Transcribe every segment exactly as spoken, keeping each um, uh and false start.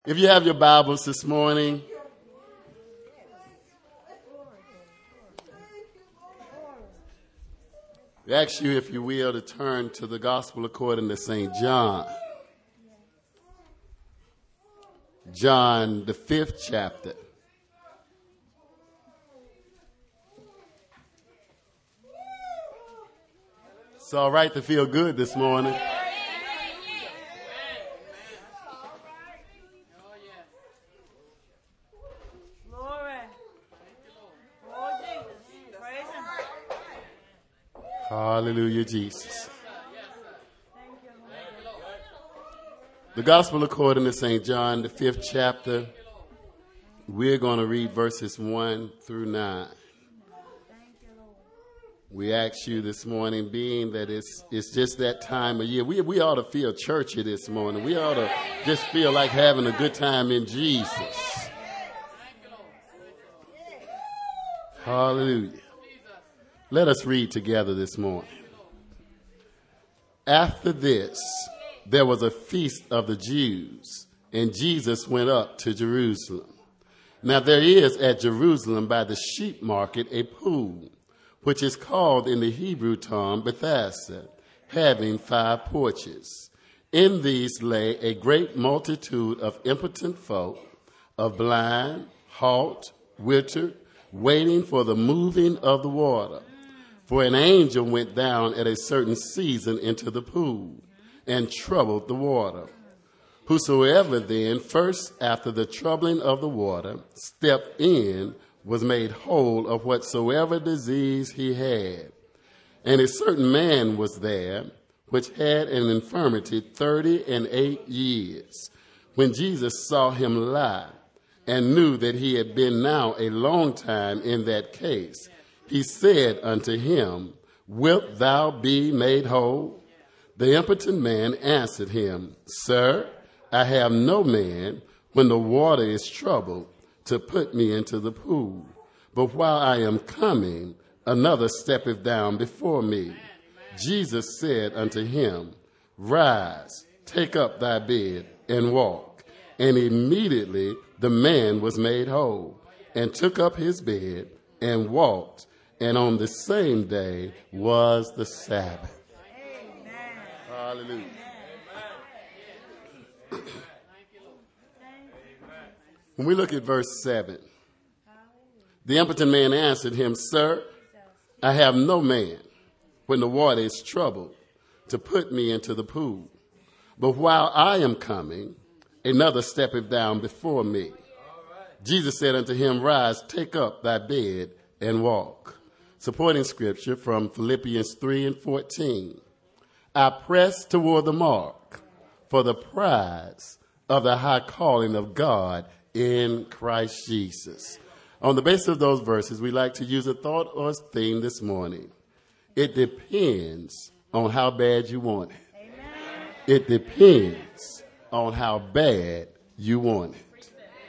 If you have your Bibles this morning, we ask you, if you will, to turn to the Gospel according to Saint John. John, the fifth chapter. It's all right to feel good this morning. Hallelujah, Jesus. The Gospel according to Saint John, the fifth chapter. We're going to read verses one through nine. We ask you this morning, being that it's it's just that time of year, we, we ought to feel churchy this morning. We ought to just feel like having a good time in Jesus. Hallelujah. Let us read together this morning. After this, there was a feast of the Jews, and Jesus went up to Jerusalem. Now there is at Jerusalem by the sheep market a pool, which is called in the Hebrew tongue Bethesda, having five porches. In these lay a great multitude of impotent folk, of blind, halt, withered, waiting for the moving of the water. For an angel went down at a certain season into the pool and troubled the water. Whosoever then, first after the troubling of the water, stepped in, was made whole of whatsoever disease he had. And a certain man was there, which had an infirmity thirty and eight years. When Jesus saw him lie, and knew that he had been now a long time in that case, he said unto him, Wilt thou be made whole? The impotent man answered him, Sir, I have no man, when the water is troubled, to put me into the pool. But while I am coming, another steppeth down before me. Jesus said unto him, Rise, take up thy bed, and walk. And immediately the man was made whole, and took up his bed, and walked. And on the same day was the Sabbath. Amen. Hallelujah. When we look at verse seven, the impotent man answered him, Sir, I have no man, when the water is troubled, to put me into the pool. But while I am coming, another steppeth down before me. Jesus said unto him, Rise, take up thy bed, and walk. Supporting scripture from Philippians three and fourteen. I press toward the mark for the prize of the high calling of God in Christ Jesus. On the basis of those verses, we like to use a thought or a theme this morning. It depends on how bad you want it. Amen. It depends on how bad you want it.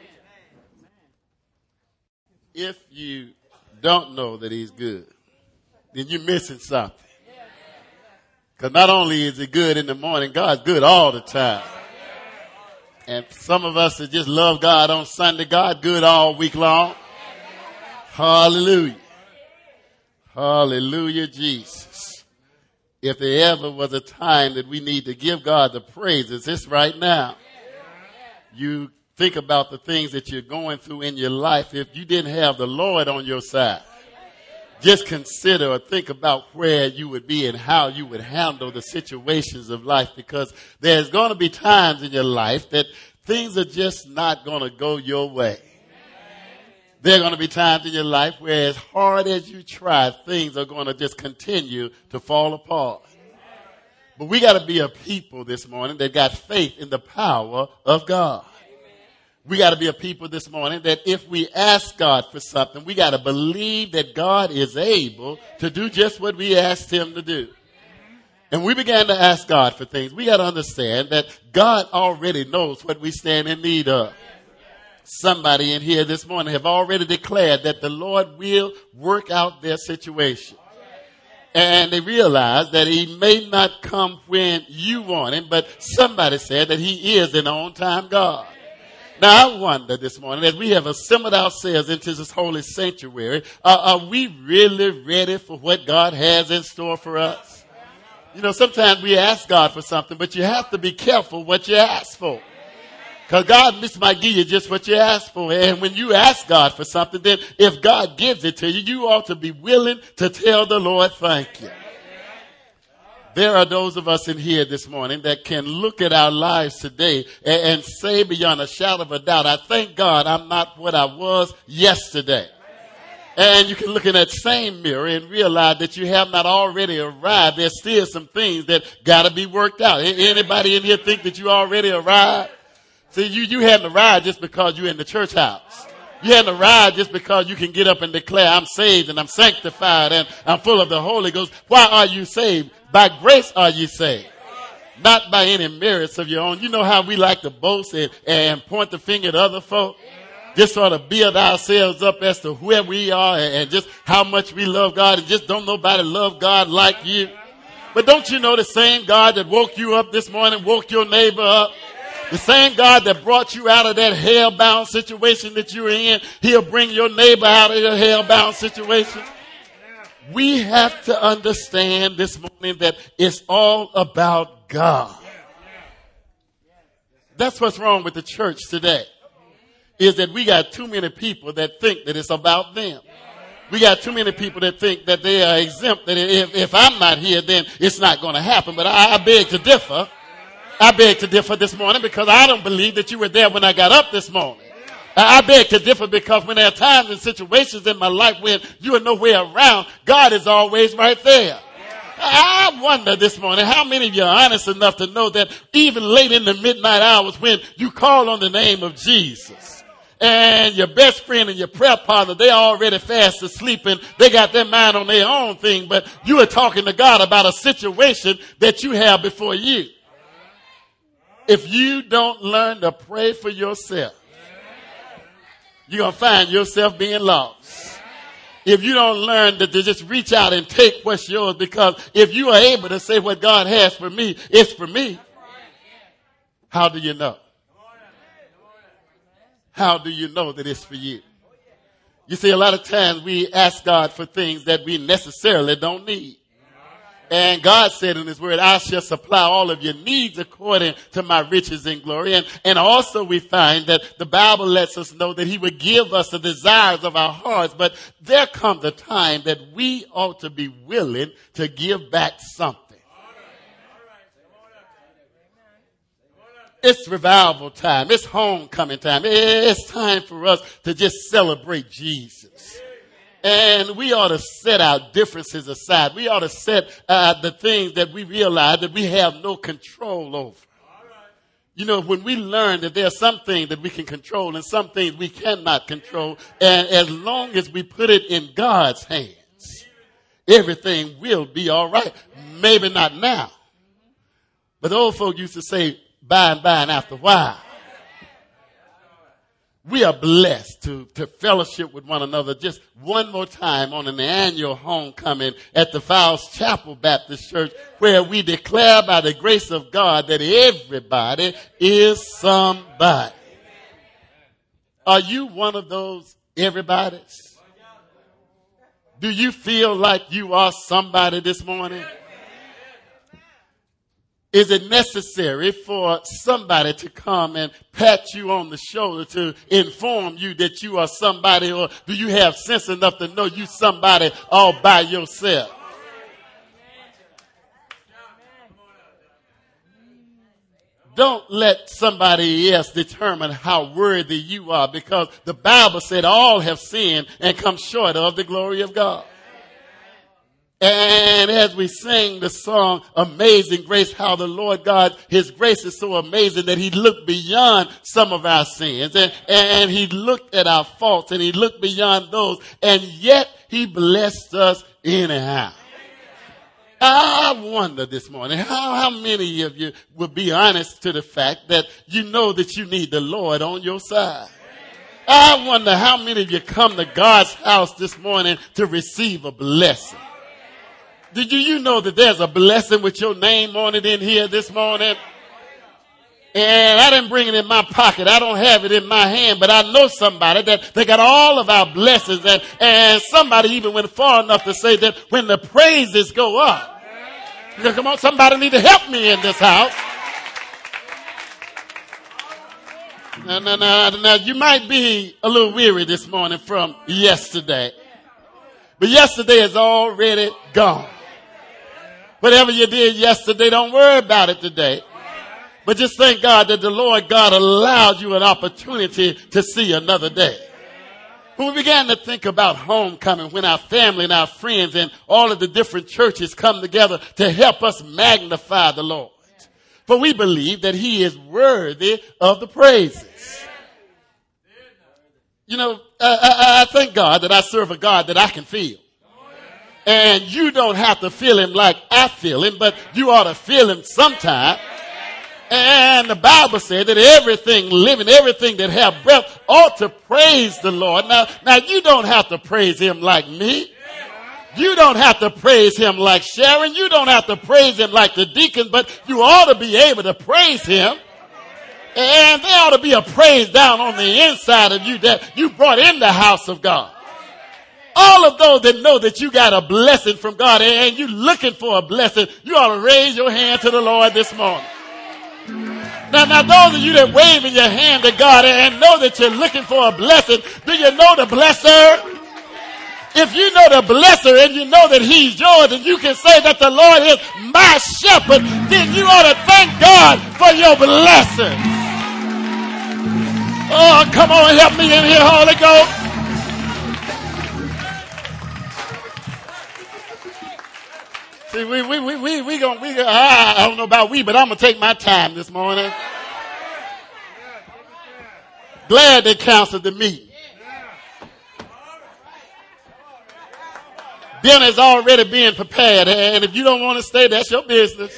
If you don't know that he's good, then you're missing something. Because not only is he good in the morning, God's good all the time. And some of us that just love God on Sunday, God good all week long. Hallelujah. Hallelujah, Jesus. If there ever was a time that we need to give God the praises, it's right now. You think about the things that you're going through in your life. If you didn't have the Lord on your side, just consider or think about where you would be and how you would handle the situations of life, because there's going to be times in your life that things are just not going to go your way. There are going to be times in your life where, as hard as you try, things are going to just continue to fall apart. But we got to be a people this morning that got faith in the power of God. We got to be a people this morning that if we ask God for something, we got to believe that God is able to do just what we asked him to do. And we began to ask God for things. We got to understand that God already knows what we stand in need of. Somebody in here this morning have already declared that the Lord will work out their situation. And they realize that he may not come when you want him, but somebody said that he is an on-time God. Now, I wonder this morning, as we have assembled ourselves into this holy sanctuary, uh, are we really ready for what God has in store for us? You know, sometimes we ask God for something, but you have to be careful what you ask for. Because God just might give you just what you ask for. And when you ask God for something, then if God gives it to you, you ought to be willing to tell the Lord thank you. There are those of us in here this morning that can look at our lives today and, and say beyond a shadow of a doubt, I thank God I'm not what I was yesterday. And you can look in that same mirror and realize that you have not already arrived. There's still some things that got to be worked out. Anybody in here think that you already arrived? See, you, you hadn't arrived just because you're in the church house. You hadn't arrived just because you can get up and declare, I'm saved and I'm sanctified and I'm full of the Holy Ghost. Why are you saved? By grace are you saved. Not by any merits of your own. You know how we like to boast and, and point the finger at other folk? Just sort of build ourselves up as to where we are and, and just how much we love God, and just don't nobody love God like you. But don't you know the same God that woke you up this morning, woke your neighbor up? The same God that brought you out of that hell-bound situation that you were in, he'll bring your neighbor out of your hell-bound situation. We have to understand this morning that it's all about God. That's what's wrong with the church today, is that we got too many people that think that it's about them. We got too many people that think that they are exempt, that if, if I'm not here, then it's not going to happen. But I, I beg to differ. I beg to differ this morning because I don't believe that you were there when I got up this morning. I beg to differ because when there are times and situations in my life when you are nowhere around, God is always right there. I wonder this morning, how many of you are honest enough to know that even late in the midnight hours when you call on the name of Jesus and your best friend and your prayer partner, they're already fast asleep and they got their mind on their own thing, but you are talking to God about a situation that you have before you. If you don't learn to pray for yourself, you're going to find yourself being lost. If you don't learn to, to just reach out and take what's yours, because if you are able to say what God has for me, it's for me. How do you know? How do you know that it's for you? You see, a lot of times we ask God for things that we necessarily don't need. And God said in his word, I shall supply all of your needs according to my riches and glory. And, and also we find that the Bible lets us know that he would give us the desires of our hearts. But there comes a time that we ought to be willing to give back something. It's revival time. It's homecoming time. It's time for us to just celebrate Jesus. And we ought to set our differences aside. We ought to set uh, the things that we realize that we have no control over. You know, when we learn that there are some things that we can control and some things we cannot control, and as long as we put it in God's hands, everything will be all right. Maybe not now. But the old folk used to say, by and by and after a while. We are blessed to, to fellowship with one another just one more time on an annual homecoming at the Fowles Chapel Baptist Church, where we declare by the grace of God that everybody is somebody. Are you one of those everybody's? Do you feel like you are somebody this morning? Is it necessary for somebody to come and pat you on the shoulder to inform you that you are somebody, or do you have sense enough to know you somebody all by yourself? Don't let somebody else determine how worthy you are, because the Bible said all have sinned and come short of the glory of God. And as we sing the song, Amazing Grace, how the Lord God, his grace is so amazing that he looked beyond some of our sins, and, and he looked at our faults, and he looked beyond those, and yet he blessed us anyhow. I wonder this morning, how, how many of you would be honest to the fact that you know that you need the Lord on your side? I wonder how many of you come to God's house this morning to receive a blessing. Did you, you know that there's a blessing with your name on it in here this morning? And I didn't bring it in my pocket. I don't have it in my hand, but I know somebody that they got all of our blessings. And, and somebody even went far enough to say that when the praises go up, come on, somebody need to help me in this house. Now, now, now, now, you might be a little weary this morning from yesterday, but yesterday is already gone. Whatever you did yesterday, don't worry about it today. But just thank God that the Lord God allowed you an opportunity to see another day. When we began to think about homecoming, when our family and our friends and all of the different churches come together to help us magnify the Lord. For we believe that he is worthy of the praises. You know, I, I, I thank God that I serve a God that I can feel. And you don't have to feel him like I feel him, but you ought to feel him sometime. And the Bible said that everything living, everything that have breath ought to praise the Lord. Now, now you don't have to praise him like me. You don't have to praise him like Sharon. You don't have to praise him like the deacons, but you ought to be able to praise him. And there ought to be a praise down on the inside of you that you brought in the house of God. All of those that know that you got a blessing from God and you're looking for a blessing, you ought to raise your hand to the Lord this morning. Now, now, those of you that waving your hand to God and know that you're looking for a blessing, do you know the blesser? If you know the blesser and you know that he's yours and you can say that the Lord is my shepherd, then you ought to thank God for your blessing. Oh, come on, help me in here, Holy Ghost. See, we, we, we, we, we gonna, we gonna, I don't know about we, but I'm gonna take my time this morning. Glad they canceled the meeting. Dinner's already being prepared, and if you don't want to stay, that's your business.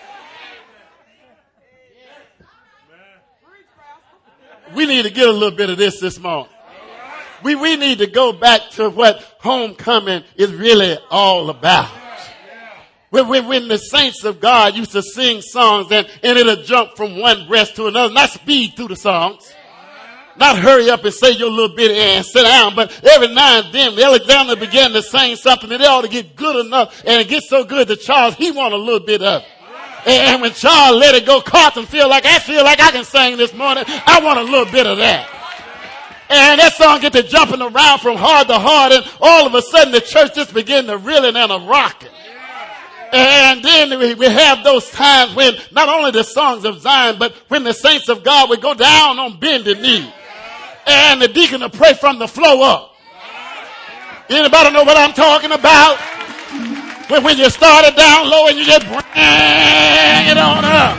We need to get a little bit of this this morning. We, we need to go back to what homecoming is really all about. When, when, when the saints of God used to sing songs and, and it'll jump from one breast to another, not speed through the songs, not hurry up and say your little bit and sit down, but every now and then Alexander began to sing something and they ought to get good enough and it gets so good that Charles, he want a little bit of it. And when Charles let it go, Carlton feel like, I feel like I can sing this morning. I want a little bit of that. And that song get to jumping around from hard to hard and all of a sudden the church just begin to reeling and a rocking. And then we, we have those times when not only the songs of Zion, but when the saints of God would go down on bended knee. And the deacon will pray from the floor up. Anybody know what I'm talking about? When, when you started down low and you just bring it on up.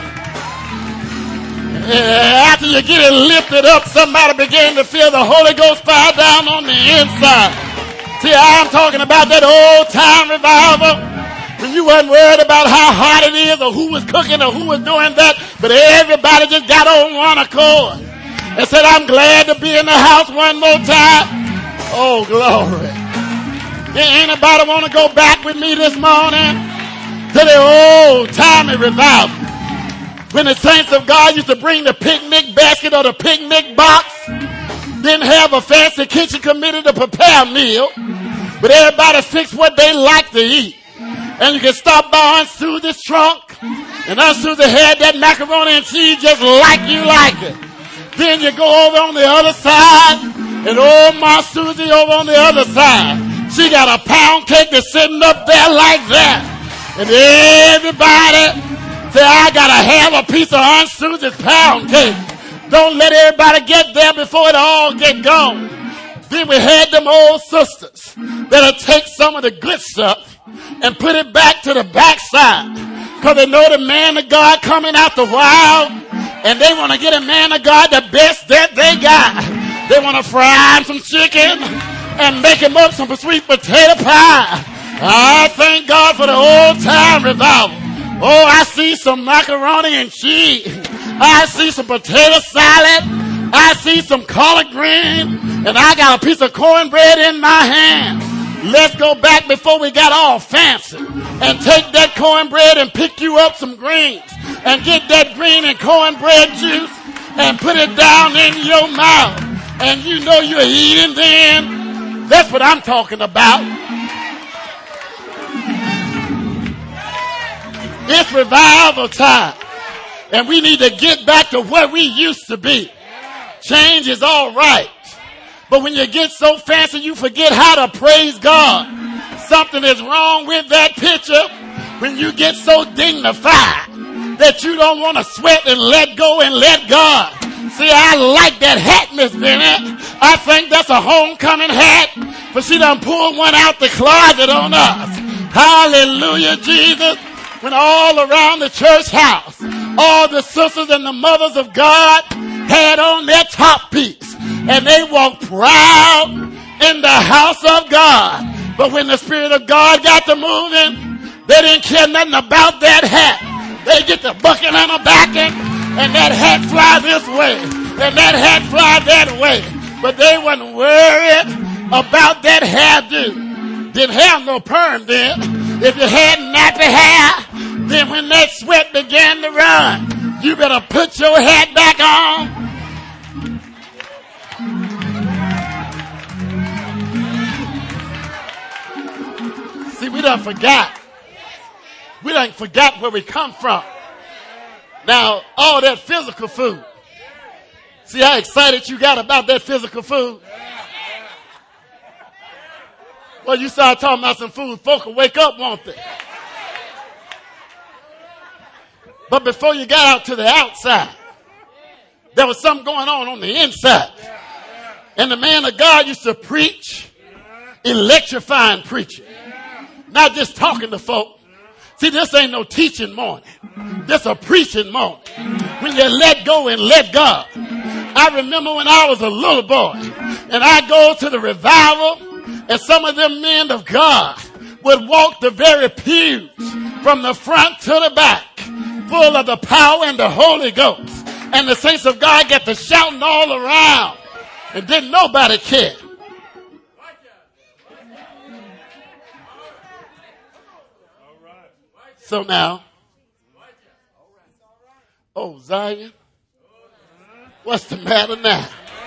And after you get it lifted up, somebody begin to feel the Holy Ghost fire down on the inside. See, I'm talking about that old time revival. When you wasn't worried about how hot it is or who was cooking or who was doing that, but everybody just got on one accord and said, I'm glad to be in the house one more time. Oh, glory. Anybody want to go back with me this morning to the old timey revival? When the saints of God used to bring the picnic basket or the picnic box, didn't have a fancy kitchen committee to prepare a meal, but everybody fixed what they like to eat. And you can stop by Aunt Susie's trunk, and Aunt Susie had that macaroni and cheese just like you like it. Then you go over on the other side, and old Ma Susie over on the other side. She got a pound cake that's sitting up there like that. And everybody say, I gotta have a piece of Aunt Susie's pound cake. Don't let everybody get there before it all get gone. Then we had them old sisters that'll take some of the good stuff and put it back to the backside. Because they know the man of God coming out the wild. And they want to get a man of God the best that they got. They want to fry him some chicken and make him up some sweet potato pie. I thank God for the old time revival. Oh, I see some macaroni and cheese. I see some potato salad. I see some collard green. And I got a piece of cornbread in my hand. Let's go back before we got all fancy and take that cornbread and pick you up some greens. and get that green and cornbread juice and put it down in your mouth. And you know you're eating then. That's what I'm talking about. It's revival time. And we need to get back to where we used to be. Change is all right. But when you get so fancy, you forget how to praise God. Something is wrong with that picture when you get so dignified that you don't want to sweat and let go and let God. See, I like that hat, Miss Bennett. I think that's a homecoming hat, but she done pulled one out the closet on us. Hallelujah, Jesus. When all around the church house, all the sisters and the mothers of God had on their top piece, and they walked proud in the house of God. But when the Spirit of God got to moving, they didn't care nothing about that hat. They get the bucket on the back end, and that hat fly this way, and that hat fly that way. But they wasn't worried about that hairdo. Didn't have no perm then. If you had nappy hair, then when that sweat began to run, you better put your hat back on. See, we done forgot. We done forgot where we come from. Now, all that physical food. See how excited you got about that physical food? Well, you start talking about some food, folk will wake up, won't they? But before you got out to the outside, there was something going on on the inside. And the man of God used to preach, electrifying preaching. Not just talking to folk. See, this ain't no teaching morning. This a preaching morning. When you let go and let God. I remember when I was a little boy and I go to the revival and some of them men of God would walk the very pews from the front to the back, full of the power and the Holy Ghost. And the saints of God got to shouting all around and didn't nobody care. So now, oh, Zion, what's the matter now?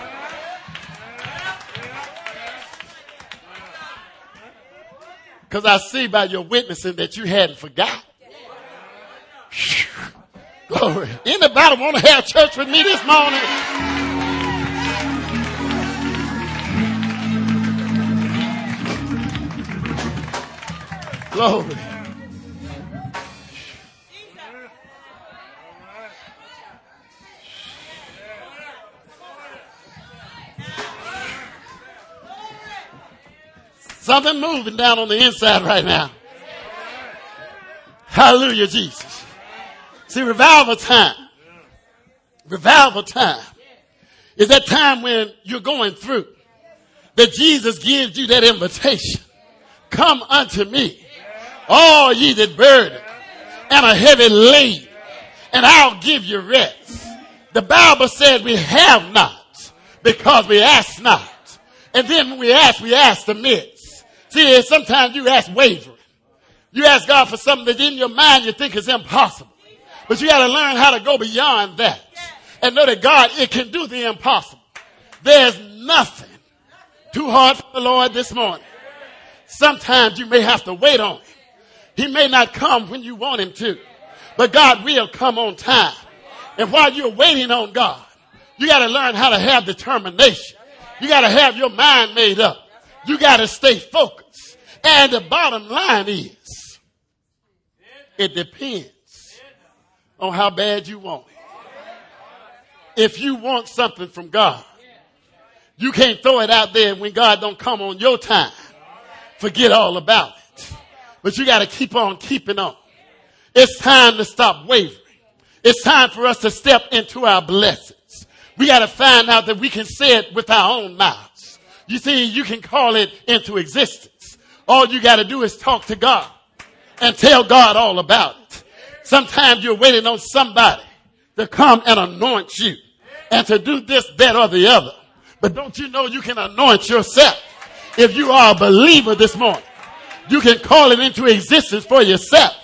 Because I see by your witnessing that you hadn't forgot. Glory. Anybody want to have church with me this morning? Glory. Something moving down on the inside right now. Hallelujah, Jesus. See, revival time. Revival time is that time when you're going through, that Jesus gives you that invitation. Come unto me, all ye that burden and are heavy laden, and I'll give you rest. The Bible said we have not because we ask not. And then when we ask, we ask amiss. See, sometimes you ask wavering. You ask God for something that in your mind you think is impossible. But you got to learn how to go beyond that and know that God, it can do the impossible. There's nothing too hard for the Lord this morning. Sometimes you may have to wait on him. He may not come when you want him to, but God will come on time. And while you're waiting on God, you got to learn how to have determination. You got to have your mind made up. You got to stay focused. And the bottom line is, it depends on how bad you want it. If you want something from God, you can't throw it out there when God don't come on your time. Forget all about it. But you got to keep on keeping on. It's time to stop wavering. It's time for us to step into our blessings. We got to find out that we can say it with our own mouths. You see, you can call it into existence. All you got to do is talk to God and tell God all about it. Sometimes you're waiting on somebody to come and anoint you and to do this, that, or the other. But don't you know you can anoint yourself? If you are a believer this morning, you can call it into existence for yourself.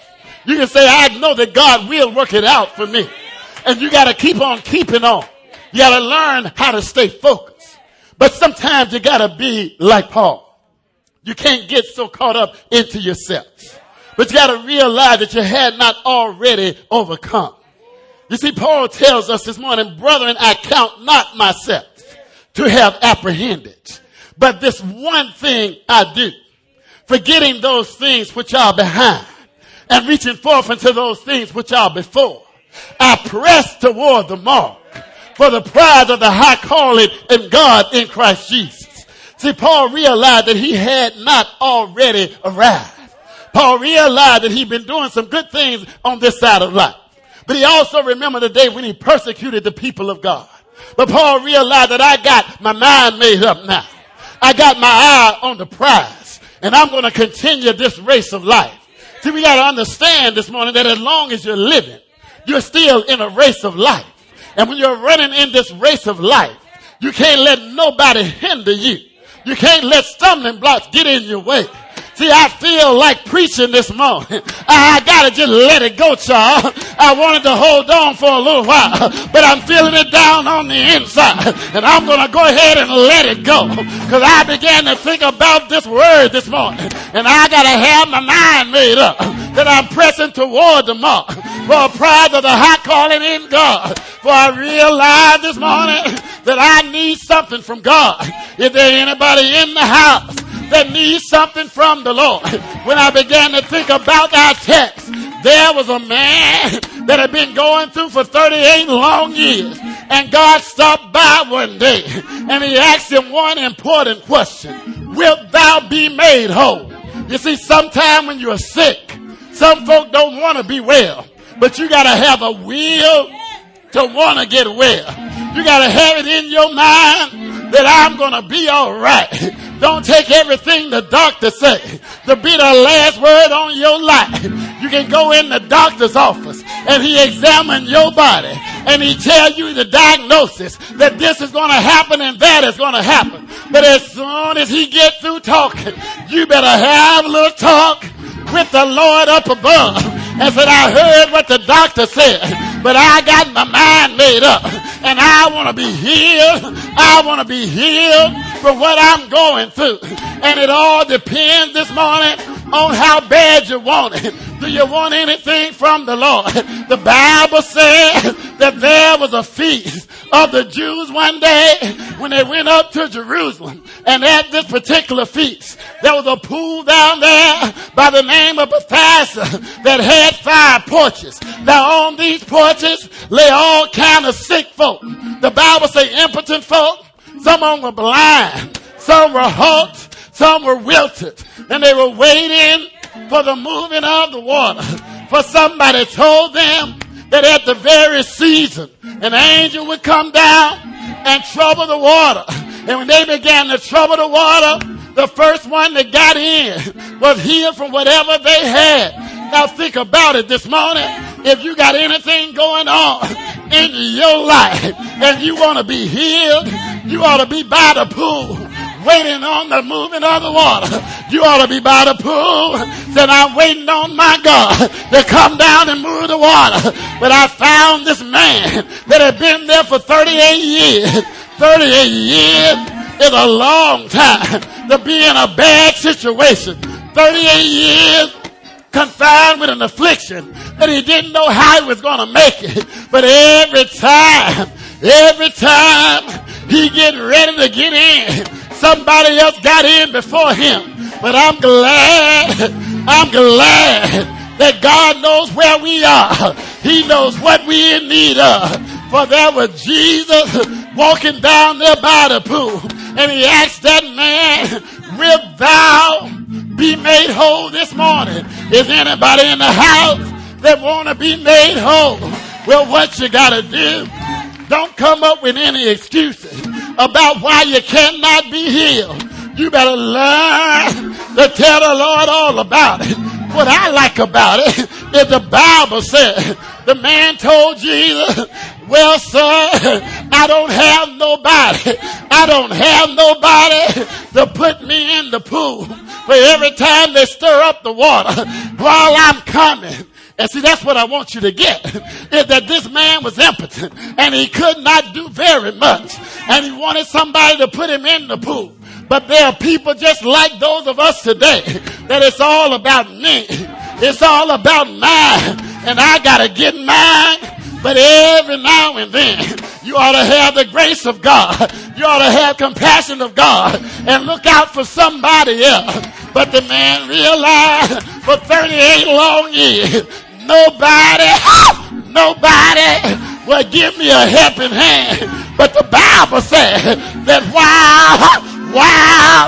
You can say, I know that God will work it out for me. And you got to keep on keeping on. You got to learn how to stay focused. But sometimes you got to be like Paul. You can't get so caught up into yourself. But you got to realize that you had not already overcome. You see, Paul tells us this morning, brethren, I count not myself to have apprehended. But this one thing I do, forgetting those things which are behind and reaching forth into those things which are before, I press toward the mark for the prize of the high calling in God in Christ Jesus. See, Paul realized that he had not already arrived. Paul realized that he'd been doing some good things on this side of life. But he also remembered the day when he persecuted the people of God. But Paul realized that I got my mind made up now. I got my eye on the prize. And I'm going to continue this race of life. See, we got to understand this morning that as long as you're living, you're still in a race of life. And when you're running in this race of life, you can't let nobody hinder you. You can't let stumbling blocks get in your way. See, I feel like preaching this morning. I, I gotta just let it go, child. I wanted to hold on for a little while, but I'm feeling it down on the inside. And I'm gonna go ahead and let it go. Cause I began to think about this word this morning. And I gotta have my mind made up that I'm pressing toward the mark for a prize of the high calling in God. For I realize this morning that I need something from God. If there anybody in the house that needs something from the Lord. When I began to think about our text, there was a man that had been going through for thirty-eight long years. And God stopped by one day and he asked him one important question. Wilt thou be made whole? You see, sometime when you're sick, some folk don't want to be well, but you got to have a will to want to get well. You got to have it in your mind that I'm going to be all right. Don't take everything the doctor say to be the last word on your life. You can go in the doctor's office and he examine your body and he tell you the diagnosis that this is going to happen and that is going to happen. But as soon as he get through talking, you better have a little talk with the Lord up above. And said, I heard what the doctor said, but I got my mind made up and I want to be healed. I want to be healed from what I'm going through. And it all depends this morning on how bad you want it. Do you want anything from the Lord? The Bible says that there was a feast of the Jews one day when they went up to Jerusalem. And at this particular feast, there was a pool down there by the name of Bethesda that had five porches. Now on these porches lay all kind of sick folk. The Bible says impotent folk. Some of them were blind. Some were halt. Some were wilted. And they were waiting for the moving of the water. For somebody told them that at the very season, an angel would come down and trouble the water. And when they began to trouble the water, the first one that got in was healed from whatever they had. Now think about it this morning. If you got anything going on in your life and you want to be healed, you ought to be by the pool waiting on the moving of the water. You ought to be by the pool saying, I'm waiting on my God to come down and move the water. But I found this man that had been there for thirty-eight years. thirty-eight years is a long time to be in a bad situation. thirty-eight years confined with an affliction that he didn't know how he was going to make it. But every time, every time he get ready to get in, somebody else got in before him. But I'm glad, I'm glad that God knows where we are. He knows what we in need of. For there was Jesus walking down there by the pool. And he asked that man, wilt thou be made whole this morning? Is anybody in the house that want to be made whole? Well, what you got to do, don't come up with any excuses about why you cannot be healed. You better learn to tell the Lord all about it. What I like about it is the Bible said, the man told Jesus, well, sir, I don't have nobody. I don't have nobody to put me in the pool. For every time they stir up the water, while I'm coming And see, that's what I want you to get, is that this man was impotent and he could not do very much. And he wanted somebody to put him in the pool. But there are people just like those of us today that it's all about me. It's all about mine. And I got to get mine. But every now and then, you ought to have the grace of God. You ought to have compassion of God and look out for somebody else. But the man realized for thirty-eight long years, nobody, nobody will give me a helping hand. But the Bible says that while, while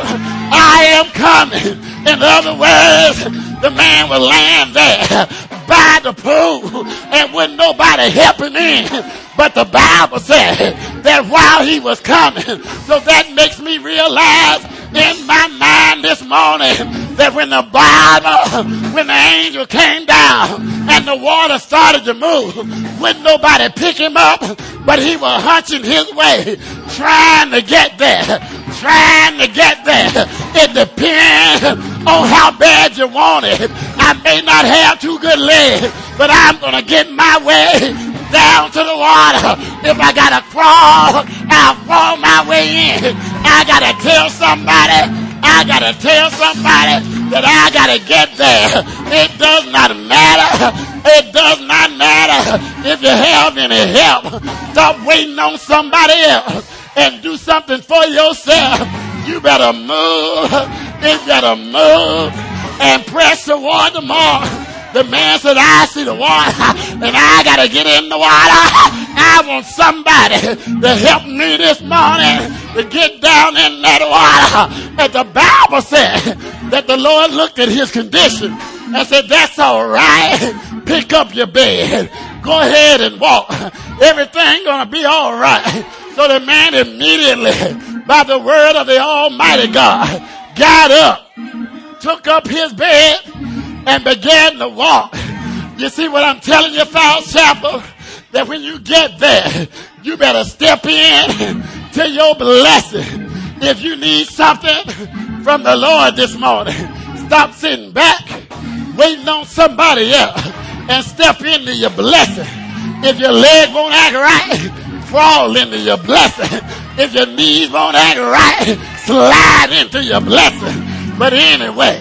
I am coming, in other words, the man was laying there by the pool and wouldn't nobody help him in. But the Bible said that while he was coming, so that makes me realize in my mind this morning that when the Bible, when the angel came down and the water started to move, wouldn't nobody pick him up, but he was hunching his way, trying to get there, trying to get there. It depends on how bad you want it. I may not have two good legs, but I'm going to get my way down to the water. If I got to crawl, I'll crawl my way in. I got to tell somebody, I got to tell somebody that I got to get there. It does not matter. It does not matter if you have any help. Stop waiting on somebody else and do something for yourself. You better move. You better move and press toward the mark. The man said, I see the water and I got to get in the water. I want somebody to help me this morning to get down in that water. And the Bible said that the Lord looked at his condition and said, that's all right. Pick up your bed. Go ahead and walk. Everything going to be all right. So the man immediately, by the word of the Almighty God, got up, took up his bed, and began to walk. You see what I'm telling you, Falls Chapel? That when you get there, you better step in to your blessing. If you need something from the Lord this morning, stop sitting back, waiting on somebody else, and step into your blessing. If your leg won't act right, crawl into your blessing. If your knees won't act right, slide into your blessing. But anyway,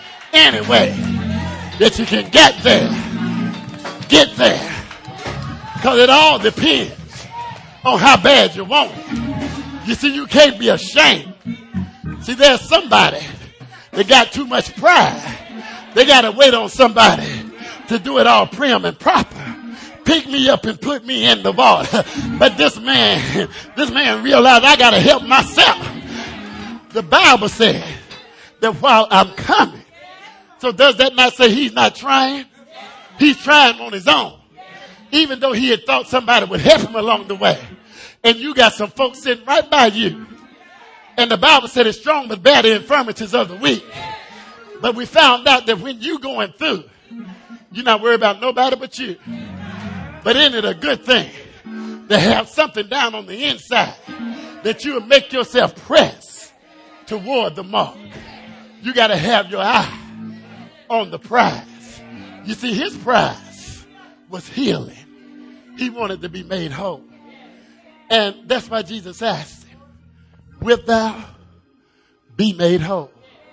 anyway, that you can get there, get there. Because it all depends on how bad you want it. You see, you can't be ashamed. See, there's somebody that got too much pride. They got to wait on somebody to do it all prim and proper. Pick me up and put me in the water. But this man, this man realized I got to help myself. The Bible said that while I'm coming, so does that not say he's not trying? He's trying on his own. Even though he had thought somebody would help him along the way. And you got some folks sitting right by you. And the Bible said it's strong but bear the infirmities of the weak. But we found out that when you going through, you're not worried about nobody but you. But isn't it a good thing to have something down on the inside that you will make yourself press toward the mark? You got to have your eye on the prize. You see, his prize was healing. He wanted to be made whole. And that's why Jesus asked him, wilt thou be made whole?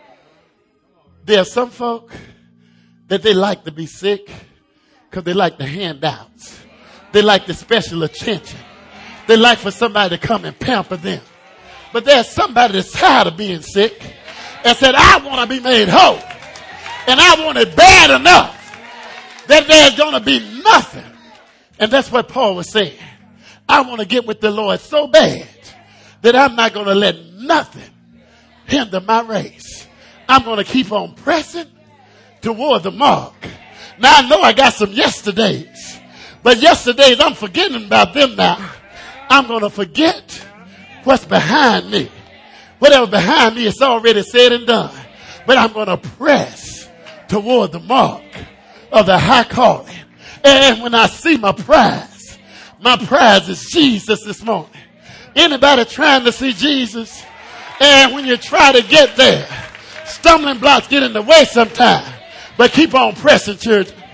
There are some folk that they like to be sick because they like the handouts. They like the special attention. They like for somebody to come and pamper them. But there's somebody that's tired of being sick and said, I want to be made whole. And I want it bad enough that there's going to be nothing. And that's what Paul was saying. I want to get with the Lord so bad that I'm not going to let nothing hinder my race. I'm going to keep on pressing toward the mark. Now I know I got some yesterdays, but yesterdays I'm forgetting about them now. I'm going to forget what's behind me. Whatever behind me is already said and done. But I'm going to press toward the mark of the high calling. And when I see my prize, my prize is Jesus this morning. Anybody trying to see Jesus? And when you try to get there, stumbling blocks get in the way sometimes. But keep on pressing, church.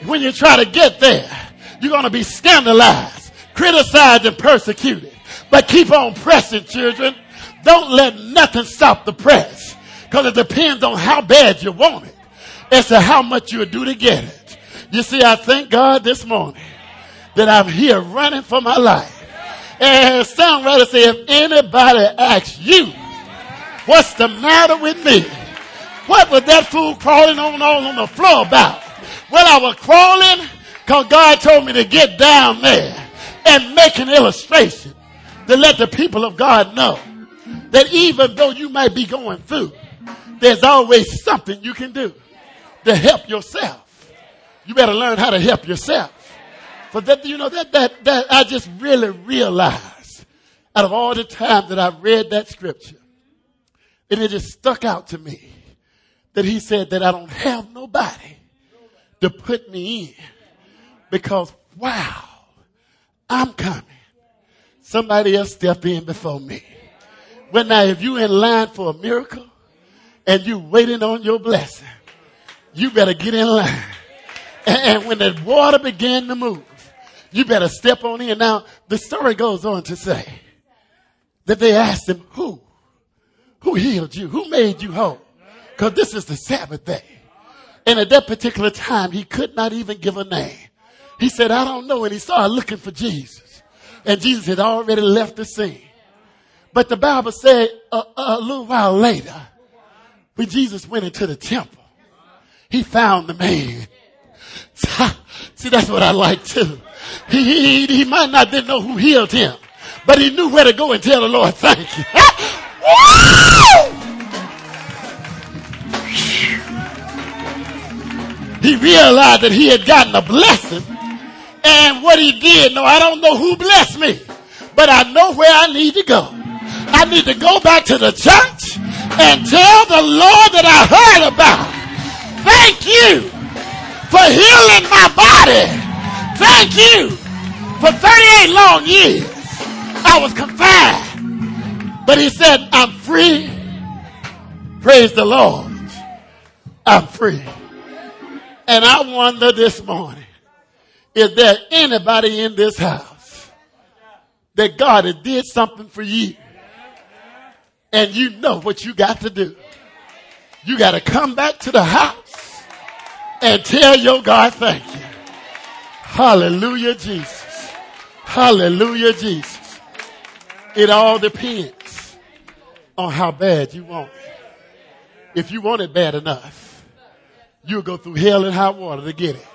When you try to get there, you're going to be scandalized, criticized, and persecuted. But keep on pressing, children. Don't let nothing stop the press, because it depends on how bad you want it as to how much you'll do to get it. You see, I thank God this morning that I'm here running for my life. And songwriter said, if anybody asks you, what's the matter with me? What was that fool crawling on all on the floor about? Well, I was crawling because God told me to get down there and make an illustration to let the people of God know that even though you might be going through, there's always something you can do to help yourself. You better learn how to help yourself. For that, you know, that, that, that I just really realized out of all the time that I read that scripture, and it just stuck out to me that he said that I don't have nobody to put me in because, wow, I'm coming. Somebody else step in before me. Well, now, if you in line for a miracle and you waiting on your blessing, you better get in line. And, and when the water began to move, you better step on in. Now, the story goes on to say that they asked him, who? Who healed you? Who made you whole? Because this is the Sabbath day. And at that particular time, he could not even give a name. He said, I don't know. And he started looking for Jesus. And Jesus had already left the scene. But the Bible said a, a little while later, when Jesus went into the temple, he found the man. See, that's what I like too. He, he, he might not didn't know who healed him, but he knew where to go and tell the Lord, thank you. He realized that he had gotten a blessing. And what he did, no, I don't know who blessed me, but I know where I need to go. I need to go back to the church and tell the Lord that I heard about. Thank you for healing my body. Thank you. For thirty-eight long years, I was confined. But he said, I'm free. Praise the Lord. I'm free. And I wonder this morning, is there anybody in this house that God has did something for you? And you know what you got to do. You got to come back to the house and tell your God thank you. Hallelujah, Jesus. Hallelujah, Jesus. It all depends on how bad you want it. If you want it bad enough, you'll go through hell and hot water to get it.